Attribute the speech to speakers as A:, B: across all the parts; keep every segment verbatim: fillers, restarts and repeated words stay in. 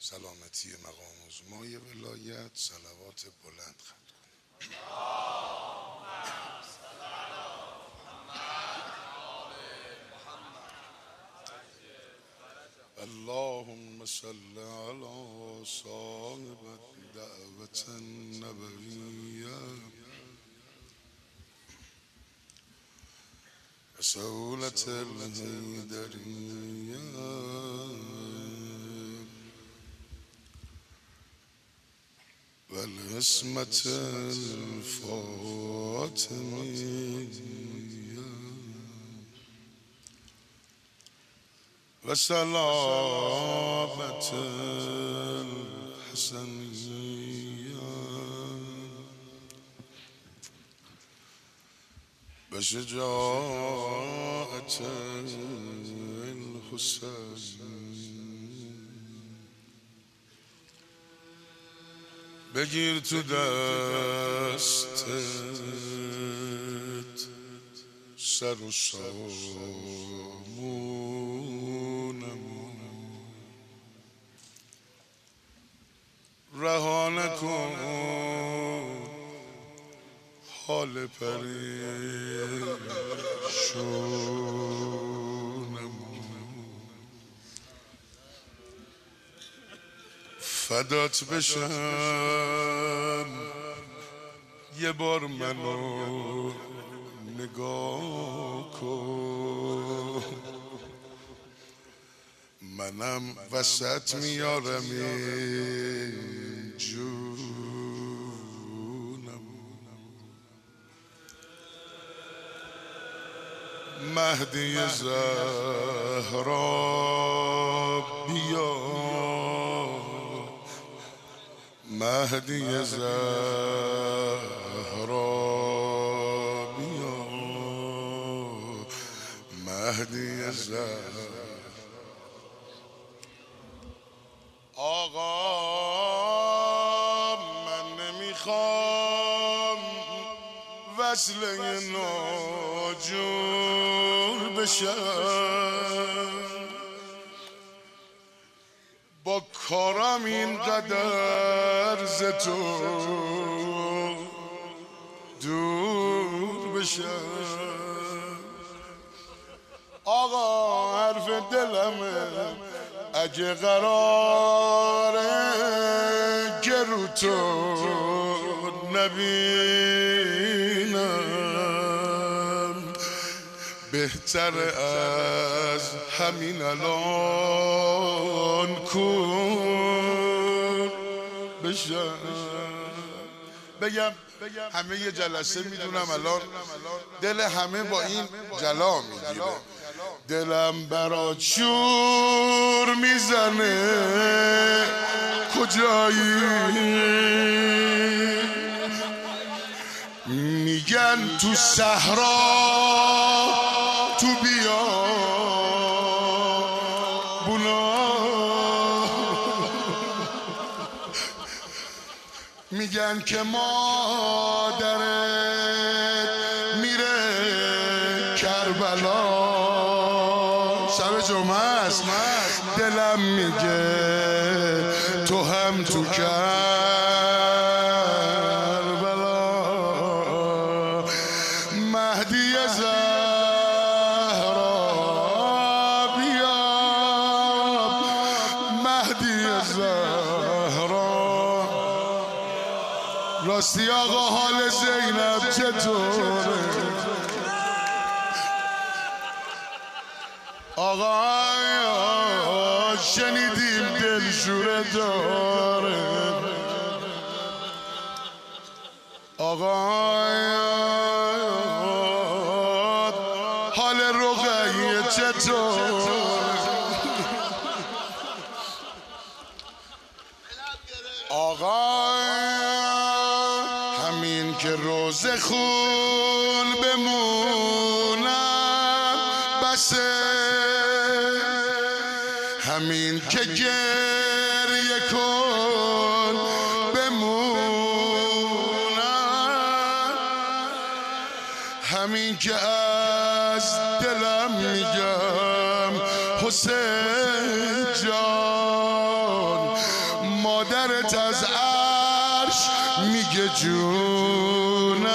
A: سلامتی مقام عظمای ولایت صلوات بلند خواند کنیم. اللهم صل على صاحب الدعوة النبوية وسهولة الهيدرية والعصمة الفاطمية وسلامة الحسنية وشجاعة الحسين. بگیر تو دستت سر و سامونمو، رها نکن حال پریشونمو، فدات بشم یه بار منو نگاه کن، منم وسط میارم این جونم. مهدی زهرا بیا، مهدی زهرا بیا، مهدی زهرا. آقا من نمیخوام وصل ناجور بشم، با کارم اینقدر ز تو دور بشم. آقا حرف دلمه اگه قراره که رو تو نبینم، بهتر از همین الان کور بشم. بگم همه یه جلسه میدونم الان دل همه با این جلا میگیره، دلم برات شور میزنه کجایی، میگن تو صحرا تو بیابونا، میگن که مادرت میره کربلا، شب جمعه است دلم میگه تو هم تو کربلا. مهدی زهرا بیا، مهدی زهرا. راستی آقا حال زینب چطوره؟ آقا شنیدیم دلشوره داره، آقا حال رقیه چطور؟ آقا همین که روز خون بمونم بسه، همین که گریه کن بمونم، همین که از دلم میگم حسین جان مادرت از عرش میگه جونم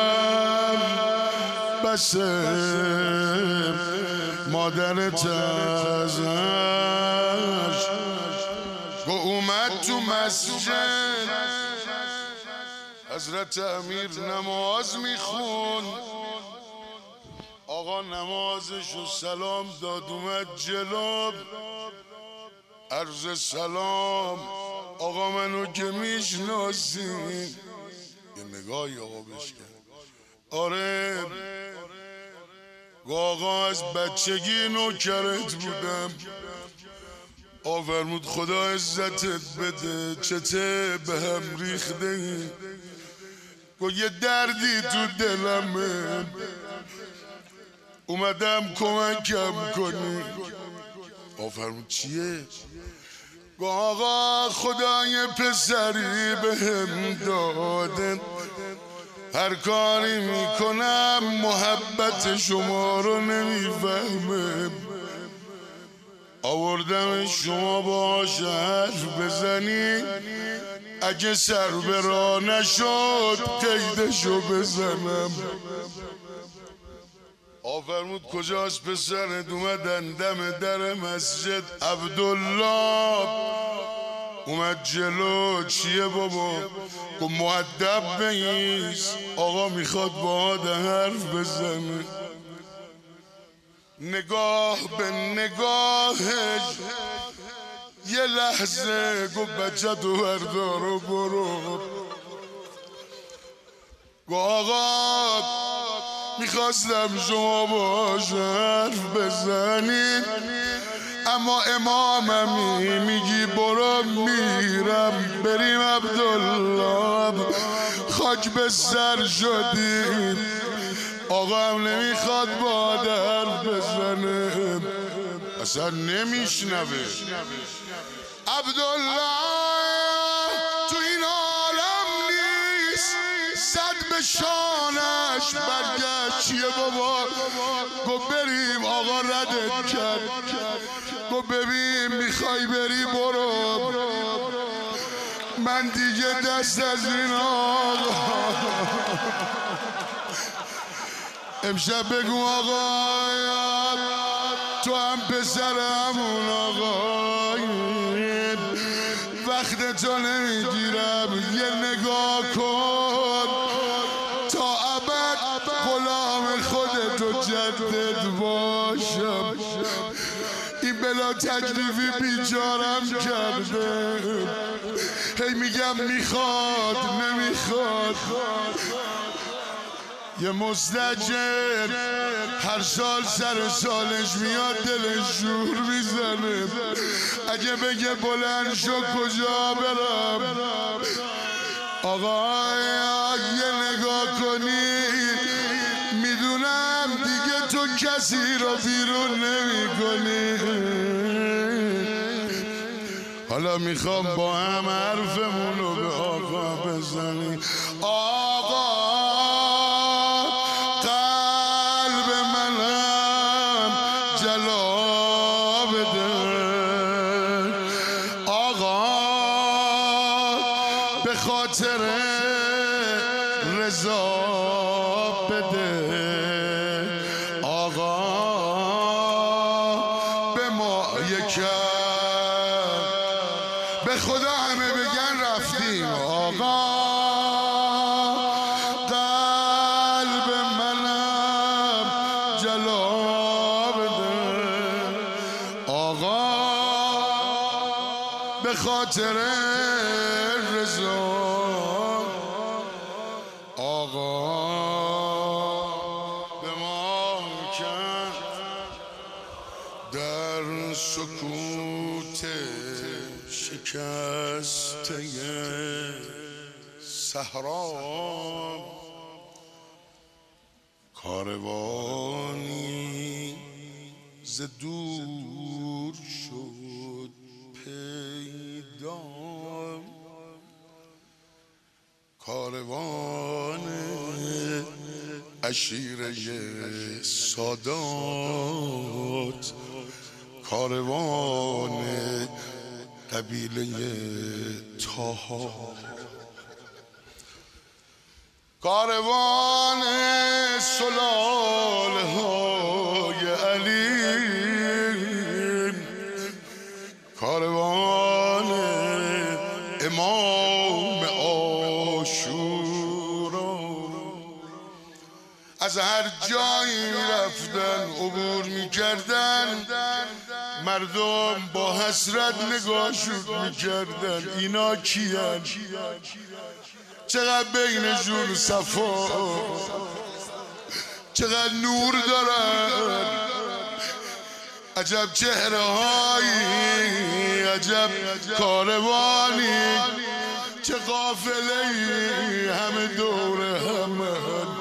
A: بسه، مادرت از عرش. گو اومد تو مسجد حضرت امیر نماز میخون، آقا نمازشو سلام داد اومد جلو، عرض سلام آقا منو که میشناسین. یه نگاهی آقا بشکن. آره آقا از بچگی نوکرت بودم. آفرمود خدا عزتت بده چته به هم ریخته ای. گو یه دردی تو دلمه اومدم کمکم کنی. آفرمود چیه؟ گو آقا خدا یه پسری به هم داده، هر کاری میکنم محبت شما رو نمیفهمه، آوردم شما باش حرف بزنی، اگه سر به راه نشد قیدشو بزنم. آفرمود کجاست پسرت؟ اومدن دم در مسجد. عبدالله اومد جلو. چیه بابا؟ گو مؤدب بیست، آقا میخواد باهات حرف بزنه. نگاه به نگاهش یه لحظه گو بچه تو بردار و برو. گو آقا میخواستم شما باش حرف بزنید، اما اماممی میگی برو میرم بریم. عبدالله خاک به سر شدیم، آقا هم نمیخواد با حرف بزنه، اصلا نمیشنوه. عبدالله تو این عالم نیست، زد به شانش برگشت. چیه بابا؟ گو بریم. آقا ردت کرد. گو ببین میخوای بری برو، من دیگه دست از این آقا. امشب بگو آقا تو هم پسر همون آقایی، وقت تو نمیگیرم، یه نگاه کن تا ابد غلام خودتو جدد باشم. این بلا تکلیفی بیچارم کرده، هی میگم میخواد نمیخواد. یه مستجر هر سال سر سالش میاد دلش شور میزنه، اگه بگه بلند شو کجا برم؟ آقا یه نگاه کنی میدونم دیگه تو کسی رو بیرون نمی کنی. حالا میخوام با هم حرفمون رو به آقا بزنی. آقا به خاطر رضا بده، آقا به ما یکم به خدا همه بگن رفتیم. آقا قلب منم جلا بده، آقا به خاطر رضا. آقا به ما کن در سکوت شکسته صحرا، کاروانی ز دور شد پیدا، کاروان عشیره سادات، کاروان قبیله طاها، کاروان سلاله های علی، کاروان امام عاشورا، از هر جایی رفتن عبور میکردن، مردم با حسرت نگاهشون میکردن اینا کیان؟ چقدر بینشون صفا، چقدر نور دارن، عجب چهره هایی، عجب کاروانی، چه قافله ای همه دور همه.